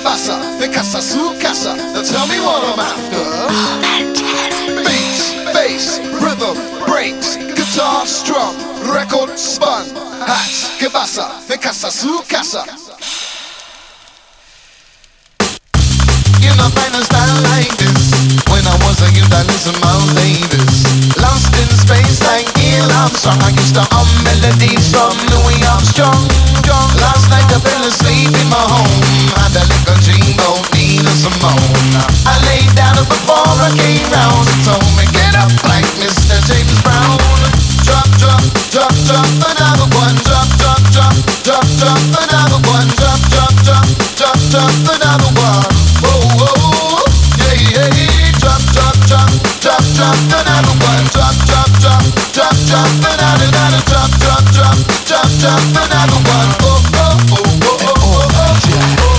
pasa? De casa a su casa. Now tell me what I'm after. Beats, bass, rhythm, breaks, guitar strung, record spun. Hats, que pasa? De casa a su casa. You know, find a style like this. When I was a youth, I listened to Miles Davis. Lost in space like Neil Armstrong. I used to hum melodies from Louis Armstrong. Last night I fell asleep in my home. Had a little dream about Nina Simone. I laid down before I came round and told me, get up like Mr. James Brown. Drop, drop, drop, drop, another one. Drop, drop, drop, drop, drop, another one. Drop, drop, drop, drop, drop, another one. Oh, oh, yeah, yeah. Drop, drop, drop, drop, drop, another one. Drop, drop, drop, drop, drop, another, drop, drop, drop, drop, drop, another one. Oh, oh, oh, oh, oh, oh, oh, oh.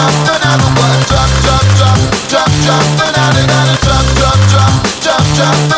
Drop